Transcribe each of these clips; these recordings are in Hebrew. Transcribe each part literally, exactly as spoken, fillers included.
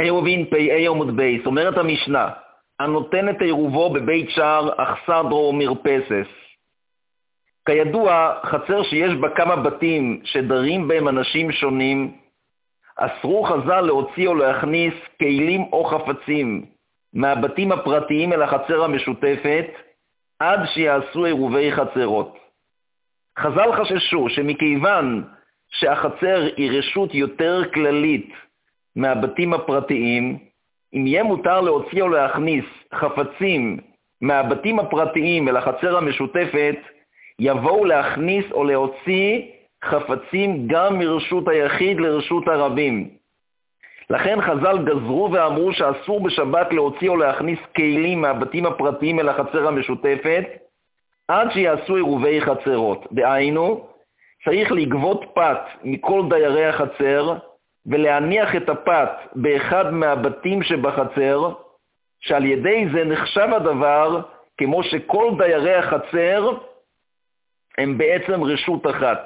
עירובין פ"א עמוד בייס, אומרת המשנה, הנותן את עירובו בבית שער אכסדרו ומרפסס. כידוע, חצר שיש בה כמה בתים שדרים בהם אנשים שונים, אסרו חז"ל להוציא או להכניס כלים או חפצים מהבתים הפרטיים אל החצר המשותפת, עד שיעשו עירובי חצרות. חז"ל חששו שמכיוון שהחצר היא רשות יותר כללית מהבתים הפרטיים, אם יהיה מותר להוציא או להכניס חפצים מהבתים הפרטיים אל החצר המשותפת, יבואו להכניס או להוציא חפצים גם מרשות היחיד לרשות הרבים. לכן חז"ל גזרו ואמרו שאסור בשבת להוציא או להכניס כלים מהבתים הפרטיים אל החצר המשותפת, עד שיעשו עירובי חצרות. דהיינו, צריך לגבות פת מכל דיירי החצר, ולהניח את הפת באחד מהבתים שבחצר, שעל ידי זה נחשב הדבר כמו שכל דיירי החצר הם בעצם רשות אחת.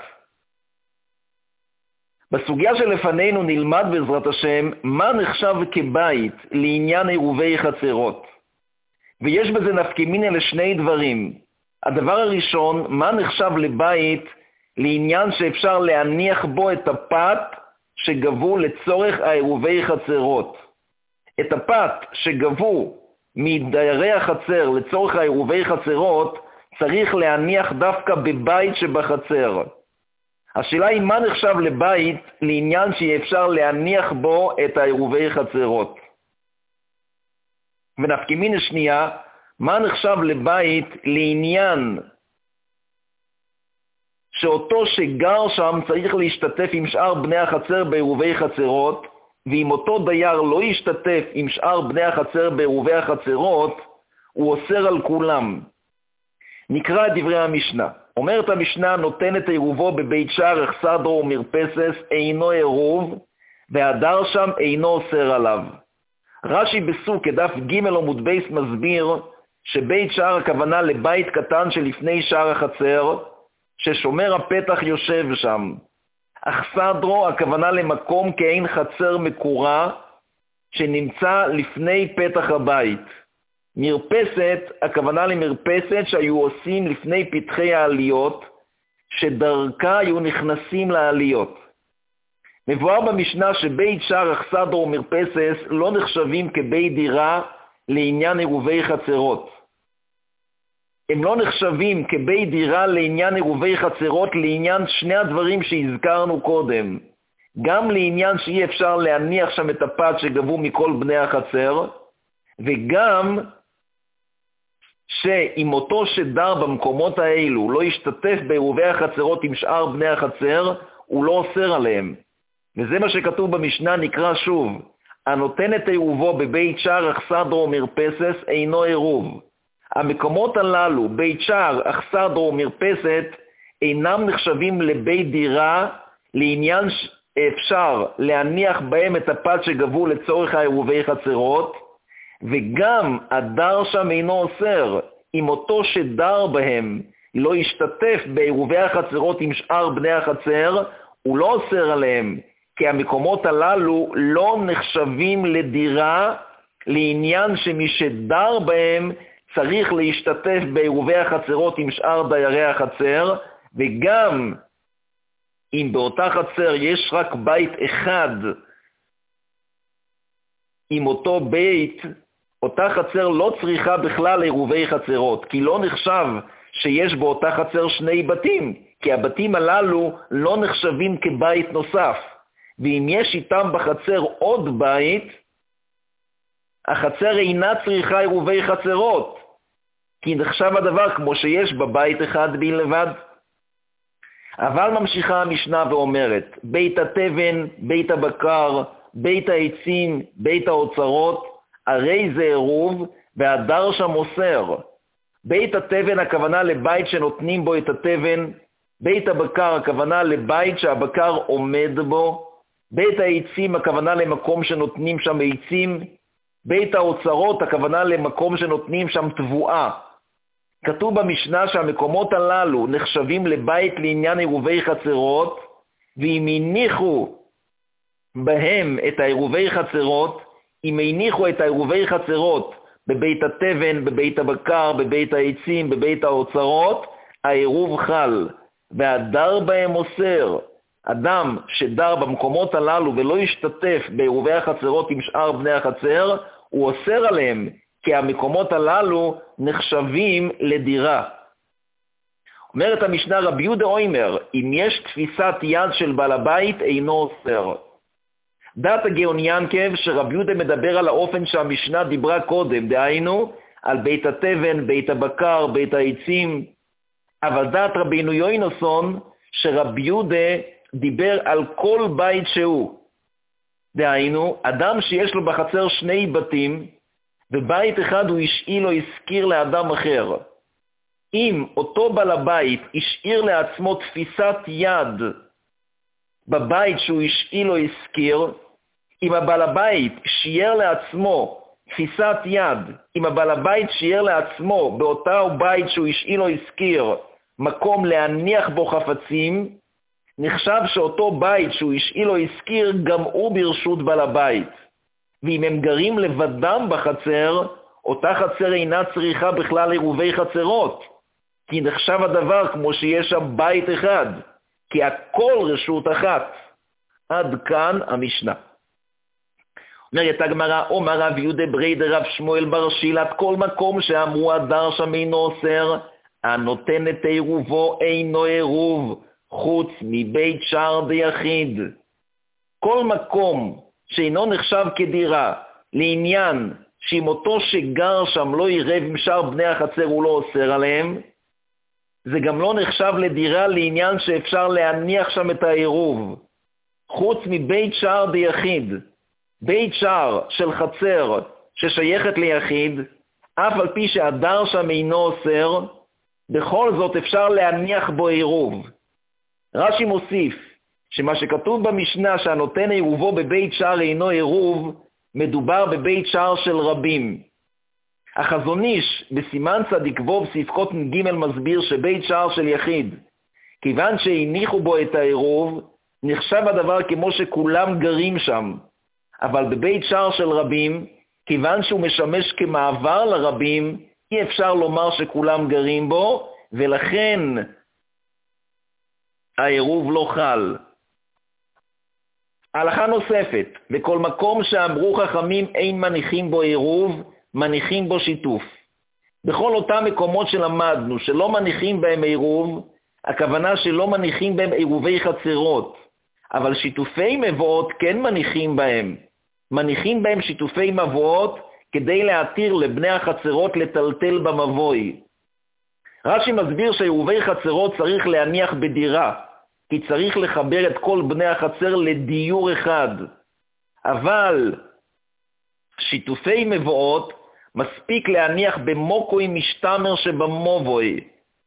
בסוגיה שלפנינו נלמד בעזרת השם מה נחשב כבית לעניין עירובי חצרות. ויש בזה נפקמינה לשני דברים. הדבר הראשון, מה נחשב לבית לעניין שאפשר להניח בו את הפת שגבו לצורך העירובי חצרות. את הפת שגבו מדיירי החצר לצורך העירובי חצרות צריך להניח דווקא בבית שבחצר. השאלה היא מה נחשב לבית לעניין שאפשר להניח בו את העירובי חצרות. ונפקמינה שנייה, מה נחשב לבית לעניין שאותו שגר שם צריך להשתתף עם שאר בני החצר בעירובי חצרות, ואם אותו דייר לא ישתתף עם שאר בני החצר בעירובי החצרות, הוא אוסר על כולם. נקרא את דברי המשנה. אומרת המשנה, נותן את עירובו בבית שער אכסדרו ומרפסס אינו עירוב, והדר שם אינו אוסר עליו. רש"י בסוכה דף ג' עמוד בייס מסביר שבית שער הכוונה לבית קטן שלפני שער החצר, ששומר הפתח יושב שם. אכסדרו הכוונה למקום כאין חצר מקורה שנמצא לפני פתח הבית. מרפסת הכוונה למרפסת שהיו עושים לפני פתחי העליות, שדרכה היו נכנסים לעליות. מבואר במשנה שבית שער אכסדרו ומרפסס לא נחשבים כבית דירה לעניין עירובי חצרות. הם לא נחשבים כבית דירה לעניין עירובי חצרות לעניין שני הדברים שהזכרנו קודם. גם לעניין שאי אפשר להניח שם את הפת שגבו מכל בני החצר, וגם שאם אותו שדר במקומות האלו לא ישתתף בעירובי החצרות עם שאר בני החצר, הוא לא אוסר עליהם. וזה מה שכתוב במשנה, נקרא שוב, הנותן את עירובו בבית שער אכסדרו ומרפסס אינו עירוב. המקומות הללו, בית שער, אכסדרו ומרפסת, אינם נחשבים לבית דירה לעניין שאפשר להניח בהם את הפת שגבו לצורך העירובי חצרות, וגם הדר שם אינו אוסר. אם אותו שדר בהם לא ישתתף בעירובי החצרות עם שאר בני החצר, הוא לא אוסר עליהם, כי המקומות הללו לא נחשבים לדירה לעניין שמי שדר בהם צריך להשתתף בעירובי החצרות עם שאר דיירי החצר, וגם אם באותה חצר יש רק בית אחד עם אותו בית, אותה חצר לא צריכה בכלל עירובי חצרות, כי לא נחשב שיש באותה חצר שני בתים, כי הבתים הללו לא נחשבים כבית נוסף. ואם יש איתם בחצר עוד בית, החצר אינה צריכה עירובי חצרות, כי נחשב הדבר כמו שיש בבית אחד בלבד. אבל ממשיכה המשנה ואומרת, בית התבן, בית הבקר, בית העצים, בית האוצרות, הרי זה עירוב, והדר שם אוסר. בית התבן הכוונה לבית שנותנים בו את התבן, בית הבקר הכוונה לבית שהבקר עומד בו, בית העצים הכוונה למקום שנותנים שם עצים, בית האוצרות הכוונה למקום שנותנים שם תבואה. כתוב במשנה שהמקומות הללו נחשבים לבית לעניין עירובי חצרות, ואם הניחו בהם את העירובי חצרות, אם הניחו את עירובי חצרות בבית התבן, בבית הבקר, בבית העצים, בבית האוצרות, העירוב חל, והדר בהם אוסר. אדם שדר במקומות הללו ולא ישתתף בעירובי החצרות עם שאר בני החצר, הוא אוסר עליהם, כי המקומות הללו נחשבים לדירה. אומרת המשנה, רבי יהודה אומר, אם יש תפיסת יד של בעל הבית, אינו אוסר. דעת הגאון ינקב שרבי יהודה מדבר על האופן שהמשנה דיברה קודם, דהיינו על בית התבן, בית הבקר, בית העצים, אבל דעת רבינו יוינוסון שרבי יהודה דיבר על כל בית שהוא. דהיינו, אדם שיש לו בחצר שני בתים, ובית אחד הוא השאיל או הזכיר לאדם אחר. אם אותו בעל הבית השאיר לעצמו תפיסת יד בבית שהוא השאיל או הזכיר, אם הבעל הבית שייר לעצמו תפיסת יד, אם הבעל הבית שייר לעצמו באותו בית שהוא השאיל או הזכיר מקום להניח בו חפצים, נחשב שאותו בית שהוא השאיל או הזכיר גם הוא ברשות בעל הבית. ואם הם גרים לבדם בחצר, אותה חצר אינה צריכה בכלל עירובי חצרות, כי נחשב הדבר כמו שיש שם בית אחד, כי הכל רשות אחת. עד כאן המשנה. אומרת הגמרא, אומר רב יהודה ברי דרב שמואל בר שילת, כל מקום שאמרו הדר שם אינו אוסר, הנותן את עירובו אינו עירוב, חוץ מבית שער דיחיד. כל מקום שאינו נחשב כדירה, לעניין שאם אותו שגר שם לא ירב עם שאר בני החצר הוא לא אוסר עליהם, זה גם לא נחשב לדירה לעניין שאפשר להניח שם את העירוב, חוץ מבית שער דיחיד. בית שער של חצר ששייכת ליחיד, אף על פי שהדר שם אינו אוסר, בכל זאת אפשר להניח בו עירוב. רש"י מוסיף שמה שכתוב במשנה שהנותן עירובו בבית שער אינו עירוב, מדובר בבית שער של רבים. החזון איש בסימן צדיק וו ספקות ג' מסביר שבית שער של יחיד, כיוון שהניחו בו את העירוב, נחשב הדבר כמו שכולם גרים שם. אבל בבית שער של רבים, כיוון שהוא משמש כמעבר לרבים, אי אפשר לומר שכולם גרים בו, ולכן העירוב לא חל. הלכה נוספת, בכל מקום שאמרו חכמים אין מניחים בו עירוב, מניחים בו שיתוף. בכל אותם מקומות שלמדנו שלא מניחים בהם עירוב, הכוונה שלא מניחים בהם עירובי חצרות, אבל שיתופי מבואות כן מניחים בהם. מניחים בהם שיתופי מבואות כדי להתיר לבני החצרות לטלטל במבוי. רש"י מסביר שעירובי חצרות צריך להניח בדירה, כי צריך לחבר את כל בני החצר לדיור אחד. אבל שיתופי מבואות מספיק להניח במוקוי משתמר שבמובוי.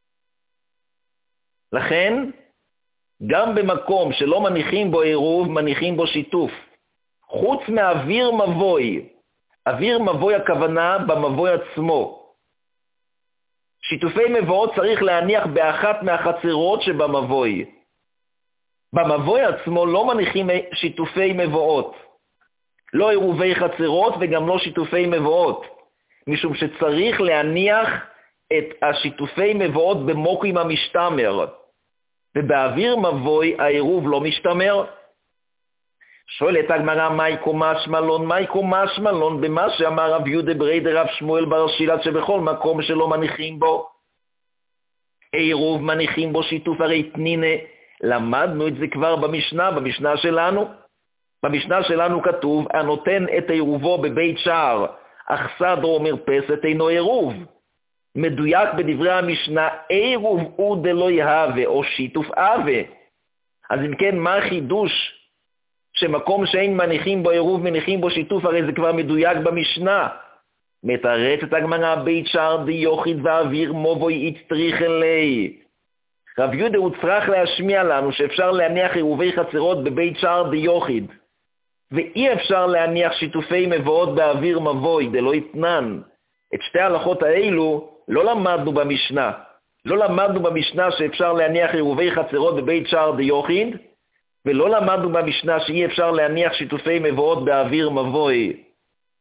לכן, גם במקום שלא מניחים בו עירוב, מניחים בו שיתוף. חוץ מאוויר מבוי. אוויר מבוי הכוונה במבוי עצמו. שיתופי מבואות צריך להניח באחת מהחצרות שבמבוי. במבוי עצמו לא מניחים שיתופי מבואות. לא עירובי חצרות וגם לא שיתופי מבואות. משום שצריך להניח את השיתופי מבואות במוקרים המשתמר. ובאוויר מבוי העירוב לא משתמר. שואלת הגמרא, מהי קומש מלון? מהי קומש מלון? במה שאמר רב יהודה ברי דרב שמואל בר שילת, שבכל מקום שלא מניחים בו עירוב מניחים בו שיתוף. הרי תנינה, למדנו את זה כבר במשנה, במשנה שלנו. במשנה שלנו כתוב, הנותן את עירובו בבית שער, אך סדר או מרפסת אינו עירוב. מדויק בדברי המשנה, עירוב הוא דלא יהווה, או שיתוף אהווה. אז אם כן, מה החידוש שמקום שאין מניחים בו עירוב מניחים בו שיתוף? הרי זה כבר מדויק במשנה. מתרצת הגמרא, בית שער דיוחיד ואוויר מבוי יצטריך אלי. רב יהודה הוא צריך להשמיע לנו שאפשר להניח עירובי חצרות בבית שער דיוחיד, ואי אפשר להניח שיתופי מבואות באוויר מבוי, דלא יתנן. את שתי ההלכות האלו לא למדנו במשנה. לא למדנו במשנה שאפשר להניח עירובי חצרות בבית שער דיוחיד, ולא למדנו במשנה שאי אפשר להניח שיתופי מבואות באוויר מבוי.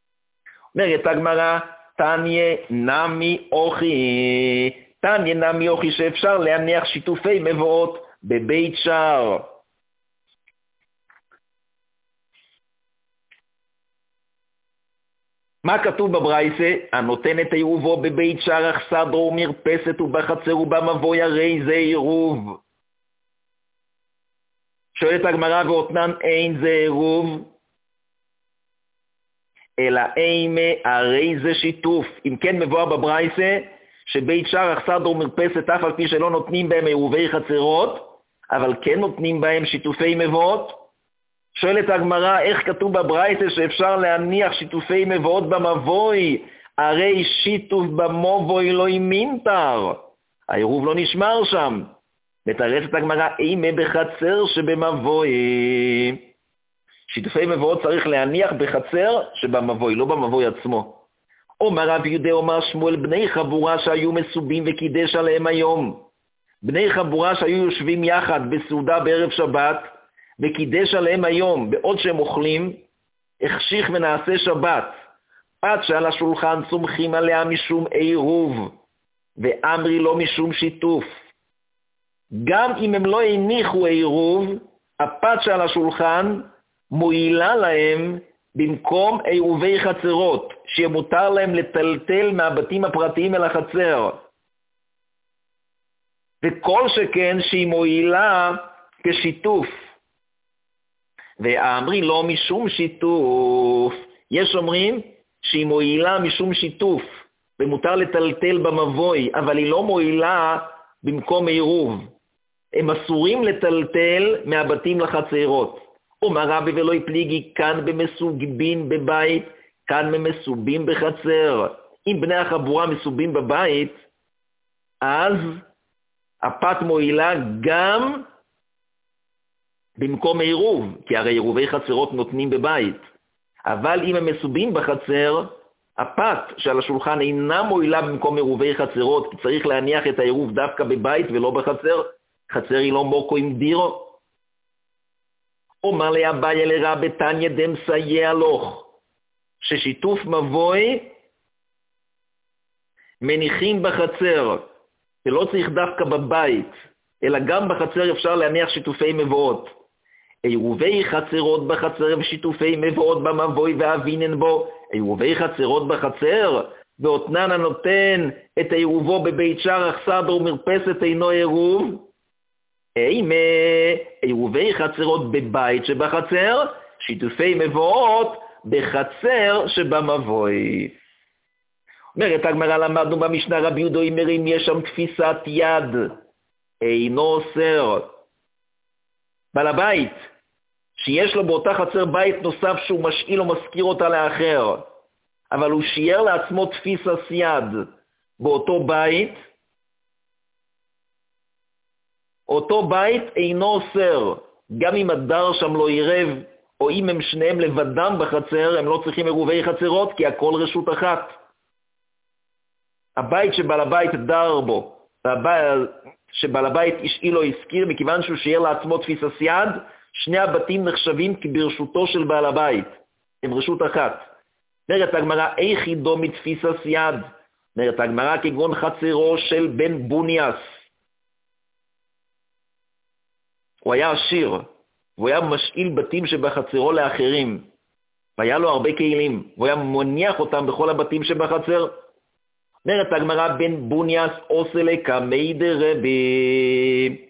אומרת הגמרא, תניא נמי אוכי, תניא נמי אוכי שאפשר להניח שיתופי מבואות בבית שער. מה כתוב בברייתא? הנותן את עירובו בבית שער אכסדרה ומרפסת ובחצר ובמבוי, הרי זה עירוב. שואלת הגמרא, ואותנן אין זה עירוב, אלא אימה הרי זה שיתוף. אם כן מבואר בברייתא שבית שער אכסדרה ומרפסת, אף על פי שלא נותנים בהם עירובי חצרות, אבל כן נותנים בהם שיתופי מבואות. שואלת הגמרא, איך כתוב בברייתא שאפשר להניח שיתופי מבואות במבוי? הרי שיתוף במבוי לא ימינתר, העירוב לא נשמר שם. מתרצת הגמרא, אימה בחצר שבמבוי. שיתופי מבואות צריך להניח בחצר שבמבוי, לא במבוי עצמו. אומר רב יהודה, אומר שמואל, בני חבורה שהיו מסובים וקידש עליהם היום. בני חבורה שהיו יושבים יחד בסעודה בערב שבת, וקידש עליהם היום, בעוד שהם אוכלים, החשיך ונעשה שבת. פת שעל השולחן צומחים עליה משום עירוב, ואמרי לא משום שיתוף. גם אם הם לא הניחו עירוב, הפת שעל השולחן מועילה להם במקום עירובי חצרות, שיהיה מותר להם לטלטל מהבתים הפרטיים אל החצר. וכל שכן שהיא מועילה כשיתוף. ואמרי לא משום שיתוף. יש אומרים שהיא מועילה משום שיתוף, ומותר לטלטל במבוי, אבל היא לא מועילה במקום עירוב. הם אסורים לטלטל מהבתים לחצרות. אומר רבי, ולא יפליגי כאן במסובים בבית, כאן במסובים בחצר. אם בני החבורה מסובים בבית, אז הפת מועילה גם במקום עירוב, כי הרי עירובי חצרות נותנים בבית. אבל אם הם מסובים בחצר, הפת שעל השולחן אינה מועילה במקום עירובי חצרות, כי צריך להניח את העירוב דווקא בבית ולא בחצר. חצר היא לא מוקו עם דירו. אומר לי אביי לרבי, תניא דמסייע לוך, ששיתוף מבוי מניחים בחצר, ולא צריך דווקא בבית, אלא גם בחצר אפשר להניח שיתופי מבואות. עירובי חצרות בחצר ושיתופי מבואות במבוי ואבינן בו. עירובי חצרות בחצר, ואותנן הנותן את עירובו בבית שער אכסדרה ומרפסת אינו עירוב. אימה עירובי חצרות בבית שבחצר, שיתופי מבואות בחצר שבמבוי. אומרת הגמרא, למדנו במשנה רבי יהודה אומר, אם יש שם תפיסת יד, אינו אוסר. בעל הבית, שיש לו באותה חצר בית נוסף שהוא משאיל או מזכיר אותה לאחר, אבל הוא שיער לעצמו תפיסת יד באותו בית, אותו בית אינו אוסר, גם אם הדר שם לא עירב, או אם הם שניהם לבדם בחצר, הם לא צריכים עירובי חצרות, כי הכל רשות אחת. הבית שבעל הבית דר בו, והבית שבעל הבית השאיל או הזכיר, מכיוון שהוא שיער לעצמו תפיסת יד, שני הבתים נחשבים כברשותו של בעל הבית, הם רשות אחת. אומרת הגמרא, איך ידו מתפיסת יד? אומרת הגמרא, כגון חצרו של בן בוניאס. הוא היה עשיר, והוא היה משאיל בתים שבחצרו לאחרים, והיה לו הרבה כלים, והוא היה מניח אותם בכל הבתים שבחצר. אומרת הגמרא, בן בוניאס עושה לקמי דרבי.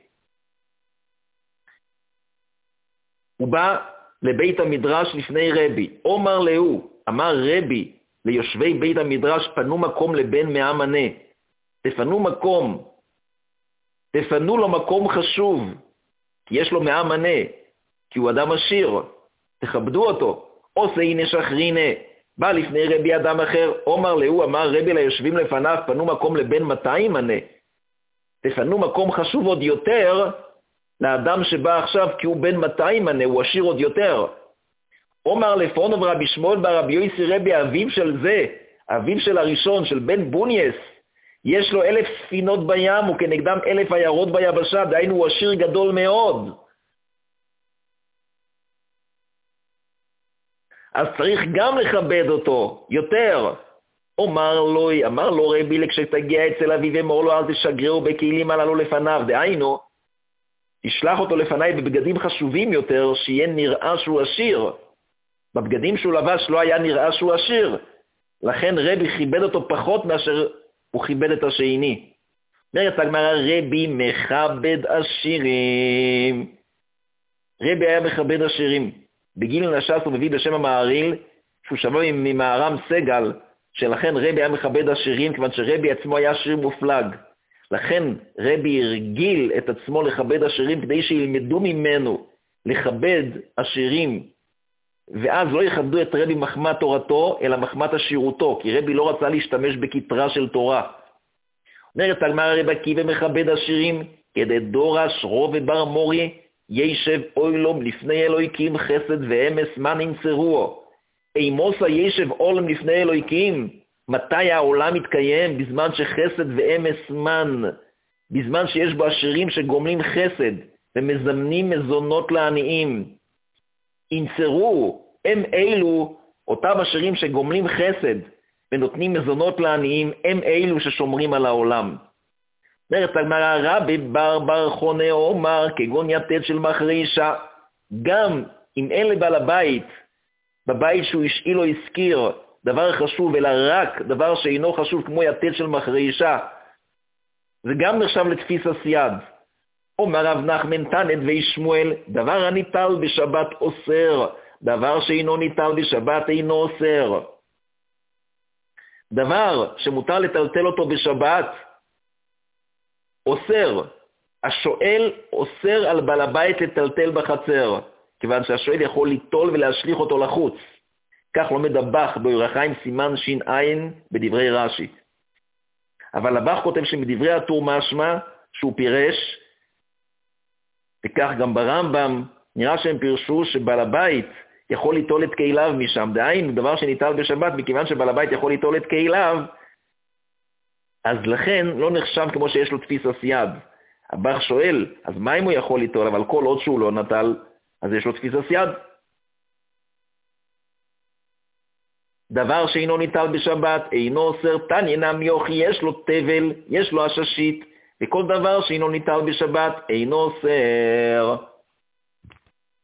הוא בא לבית המדרש לפני רבי, אומר לו, אמר רבי ליושבי בית המדרש, פנו מקום לבן מאה מנה, תפנו מקום, תפנו לו מקום חשוב, כי יש לו מאה מנה, כי הוא אדם עשיר, תכבדו אותו. עושה הנה שחרינה, בא לפני רבי אדם אחר, אומר לו, אמר רבי ליושבים לפניו, פנו מקום לבן מאתיים מנה, תפנו מקום חשוב עוד יותר לאדם שבא עכשיו, כי הוא בן מאתיים מנה, הוא עשיר עוד יותר. אומר לפונוב רבי שמואל ברבי יוסי רבי, אביו של זה, אביו של הראשון, של בן בוניאס, יש לו אלף ספינות בים, וכנגדם אלף עיירות ביבשה, דהיינו הוא עשיר גדול מאוד. אז צריך גם לכבד אותו יותר. אומר לו, אמר לו רבי, כשתגיע אצל אביו אמור לו, אל תשגרהו בכלים הללו לפניו. דהיינו, תשלח אותו לפניי בבגדים חשובים יותר, שיהיה נראה שהוא עשיר. בבגדים שהוא לבש לא היה נראה שהוא עשיר. לכן רבי כיבד אותו פחות מאשר הוא כיבד את השני. אומרת הגמרא, רבי מכבד עשירים. רבי היה מכבד עשירים. בגיל נשס הוא מביא בשם המעריל, שהוא שווה ממערם סגל, שלכן רבי היה מכבד עשירים, כיוון שרבי עצמו היה עשיר מופלג. לכן רבי הרגיל את עצמו לכבד עשירים, כדי שילמדו ממנו לכבד עשירים, ואז לא יכבדו את רבי מחמת תורתו, אלא מחמת עשירותו, כי רבי לא רצה להשתמש בכתרה של תורה. אומרת הגמרא, רבי עקיבא מכבד עשירים, כדי דורש רוב ובר מורי, ישב אוילום לפני אלוהיקים חסד ואמס מה נמצאוהו. אימוסה ישב אולם לפני אלוהיקים, מתי העולם מתקיים? בזמן שחסד ואמס מן, בזמן שיש בו עשירים שגומלים חסד ומזמנים מזונות לעניים. ינצרו, הם אלו, אותם עשירים שגומלים חסד ונותנים מזונות לעניים, הם אלו ששומרים על העולם. אומרת הגמרא, רבי בר בר חונה אומר, כגון יתד של מחרישה, גם אם אין לבעל הבית, בבית שהוא השאיל או הזכיר, דבר חשוב, אלא רק דבר שאינו חשוב כמו יתד של מחרישה, זה גם נחשב לתפיס הסייד. אומר רב נחמן תנא דבי שמואל, דבר הניטל בשבת אוסר, דבר שאינו ניטל בשבת אינו אוסר. דבר שמותר לטלטל אותו בשבת, אוסר. השואל אוסר על בעל הבית לטלטל בחצר, כיוון שהשואל יכול ליטול ולהשליך אותו לחוץ. כך לומד הבח באורח חיים סימן שין עין בדברי רש"י. אבל הבח כותב שמדברי הטור משמע שהוא פירש, וכך גם ברמב"ם נראה שהם פירשו שבעל הבית יכול ליטול את כליו משם. דהיינו, דבר שניטל בשבת, מכיוון שבעל הבית יכול ליטול את כליו, אז לכן לא נחשב כמו שיש לו תפיס הסייד. הבח שואל, אז מה אם הוא יכול ליטול? אבל כל עוד שהוא לא נטל, אז יש לו תפיס הסייד. דבר שאינו ניטל בשבת, אינו אוסר. תניא נמי יוכי, יש לו תבל, יש לו עששית, וכל דבר שאינו ניטל בשבת, אינו אוסר.